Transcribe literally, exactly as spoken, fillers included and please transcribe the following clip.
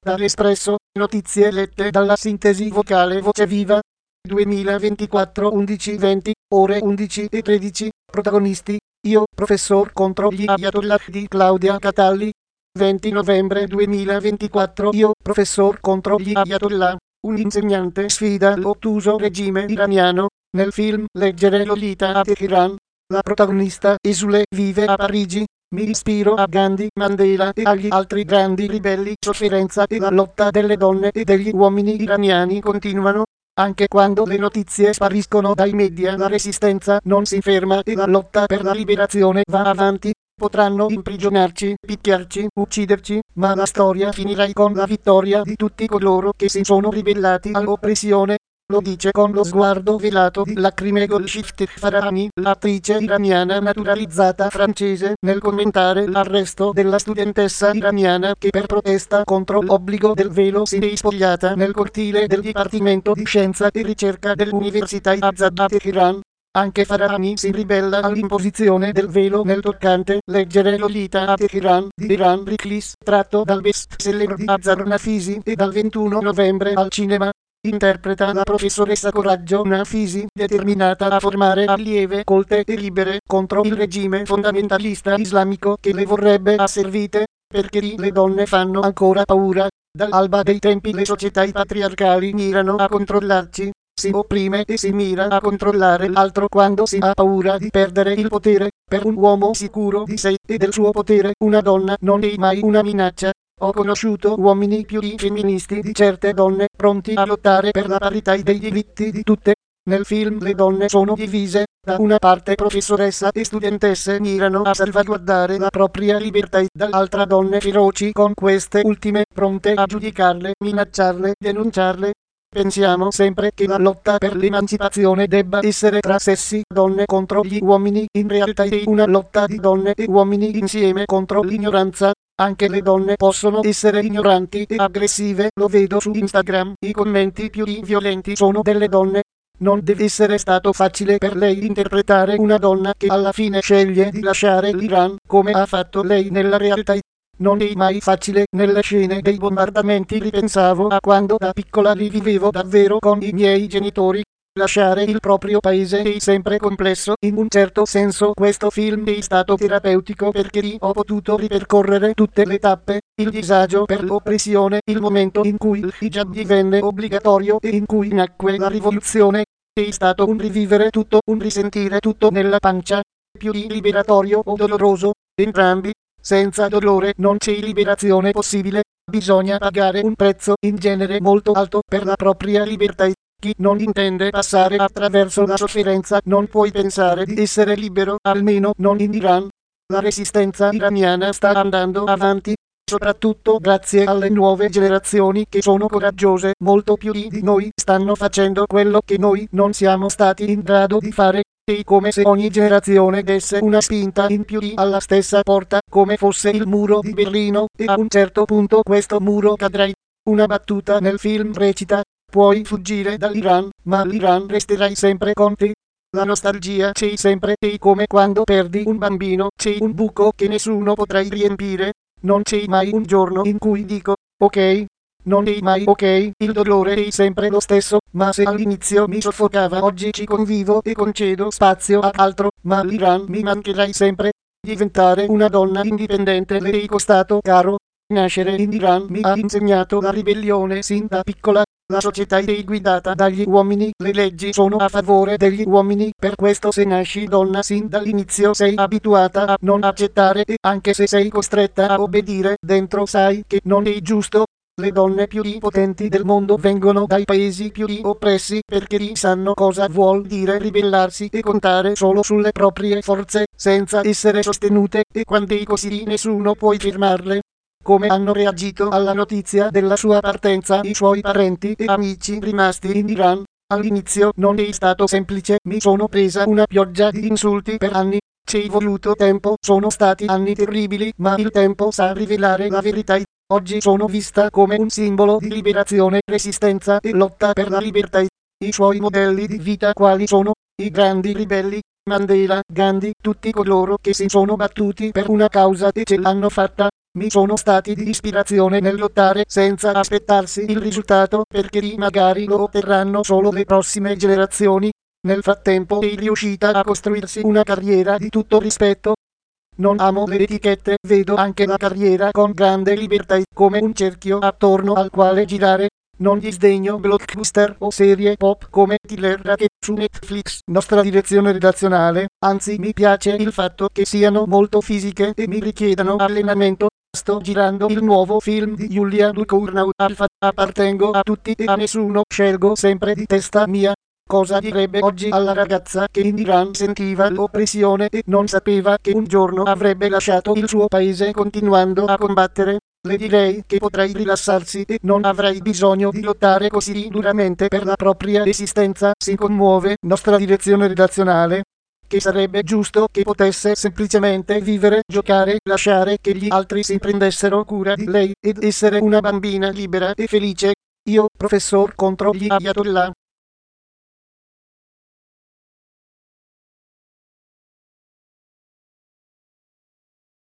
Dall'Espresso, notizie lette dalla sintesi vocale Voce Viva. duemilaventiquattro undici venti, ore undici e tredici, protagonisti, io, professor contro gli ayatollah di Claudia Catalli. venti novembre duemilaventiquattro, io, professor contro gli ayatollah, un insegnante sfida l'ottuso regime iraniano. Nel film Leggere Lolita a Teheran, la protagonista esule vive a Parigi. Mi ispiro a Gandhi, Mandela e agli altri grandi ribelli. Sofferenza e la lotta delle donne e degli uomini iraniani continuano. Anche quando le notizie spariscono dai media, la resistenza non si ferma e la lotta per la liberazione va avanti. Potranno imprigionarci, picchiarci, ucciderci, ma la storia finirà con la vittoria di tutti coloro che si sono ribellati all'oppressione. Lo dice con lo sguardo velato di lacrime Golshifteh Farahani, l'attrice iraniana naturalizzata francese, nel commentare l'arresto della studentessa iraniana che per protesta contro l'obbligo del velo si è spogliata nel cortile del Dipartimento di Scienza e Ricerca dell'Università Azad a Teheran. Anche Farahani si ribella all'imposizione del velo nel toccante Leggere Lolita a Teheran di Iran Riklis, tratto dal bestseller di Azar Nafisi e dal ventuno novembre al cinema. Interpreta la professoressa Coraggio Nafisi, determinata a formare allieve colte e libere contro il regime fondamentalista islamico che le vorrebbe asservite, perché lì le donne fanno ancora paura. Dall'alba dei tempi le società patriarcali mirano a controllarci. Si opprime e si mira a controllare l'altro quando si ha paura di perdere il potere. Per un uomo sicuro di sé e del suo potere, una donna non è mai una minaccia. Ho conosciuto uomini più femministi di certe donne, pronti a lottare per la parità dei diritti di tutte. Nel film le donne sono divise. Da una parte professoressa e studentesse mirano a salvaguardare la propria libertà, dall'altra donne feroci con queste ultime, pronte a giudicarle, minacciarle, denunciarle. Pensiamo sempre che la lotta per l'emancipazione debba essere tra sessi, donne contro gli uomini. In realtà è una lotta di donne e uomini insieme contro l'ignoranza. Anche le donne possono essere ignoranti e aggressive, lo vedo su Instagram, i commenti più violenti sono delle donne. Non deve essere stato facile per lei interpretare una donna che alla fine sceglie di lasciare l'Iran, come ha fatto lei nella realtà. Non è mai facile. Nelle scene dei bombardamenti ripensavo a quando da piccola li vivevo davvero con i miei genitori. Lasciare il proprio paese è sempre complesso. In un certo senso questo film è stato terapeutico perché lì ho potuto ripercorrere tutte le tappe, il disagio per l'oppressione, il momento in cui il hijab divenne obbligatorio e in cui nacque la rivoluzione. È stato un rivivere tutto, un risentire tutto nella pancia. Più liberatorio o doloroso, entrambi. Senza dolore non c'è liberazione possibile. Bisogna pagare un prezzo in genere molto alto per la propria libertà. Chi non intende passare attraverso la sofferenza non può pensare di essere libero, almeno non in Iran. La resistenza iraniana sta andando avanti, soprattutto grazie alle nuove generazioni che sono coraggiose, molto più di noi stanno facendo quello che noi non siamo stati in grado di fare. È come se ogni generazione desse una spinta in più alla stessa porta, come fosse il muro di Berlino, e a un certo punto questo muro cadrà. Una battuta nel film recita: puoi fuggire dall'Iran, ma l'Iran resterà sempre con te. La nostalgia c'è sempre, è come quando perdi un bambino, c'è un buco che nessuno potrà riempire. Non c'è mai un giorno in cui dico, ok. Non è mai ok, il dolore è sempre lo stesso, ma se all'inizio mi soffocava oggi ci convivo e concedo spazio ad altro, ma l'Iran mi mancherà sempre. Diventare una donna indipendente le è costato caro. Nascere in Iran mi ha insegnato la ribellione sin da piccola. La società è guidata dagli uomini, le leggi sono a favore degli uomini, per questo se nasci donna sin dall'inizio sei abituata a non accettare e anche se sei costretta a obbedire, dentro sai che non è giusto. Le donne più potenti del mondo vengono dai paesi più oppressi perché lì sanno cosa vuol dire ribellarsi e contare solo sulle proprie forze, senza essere sostenute, e quando è così nessuno può fermarle. Come hanno reagito alla notizia della sua partenza i suoi parenti e amici rimasti in Iran? All'inizio non è stato semplice, mi sono presa una pioggia di insulti per anni. Ci è voluto tempo, sono stati anni terribili, ma il tempo sa rivelare la verità. Oggi sono vista come un simbolo di liberazione, resistenza e lotta per la libertà. I suoi modelli di vita quali sono? I grandi ribelli, Mandela, Gandhi, tutti coloro che si sono battuti per una causa e ce l'hanno fatta. mi sono stati di ispirazione nel lottare senza aspettarsi il risultato, perché lì magari lo otterranno solo le prossime generazioni. Nel frattempo è riuscita a costruirsi una carriera di tutto rispetto. Non amo le etichette, vedo anche la carriera con grande libertà come un cerchio attorno al quale girare. Non disdegno blockbuster o serie pop come Thriller Racket su Netflix, nostra direzione redazionale, anzi mi piace il fatto che siano molto fisiche e mi richiedano allenamento. Sto girando il nuovo film di Julia Ducournau, Alpha, appartengo a tutti e a nessuno, scelgo sempre di testa mia. Cosa direbbe oggi alla ragazza che in Iran sentiva l'oppressione e non sapeva che un giorno avrebbe lasciato il suo paese continuando a combattere? Le direi che potrei rilassarsi e non avrai bisogno di lottare così duramente per la propria esistenza. Si commuove nostra direzione redazionale, che sarebbe giusto che potesse semplicemente vivere, giocare, lasciare che gli altri si prendessero cura di lei ed essere una bambina libera e felice. Io, professor contro gli ayatollah.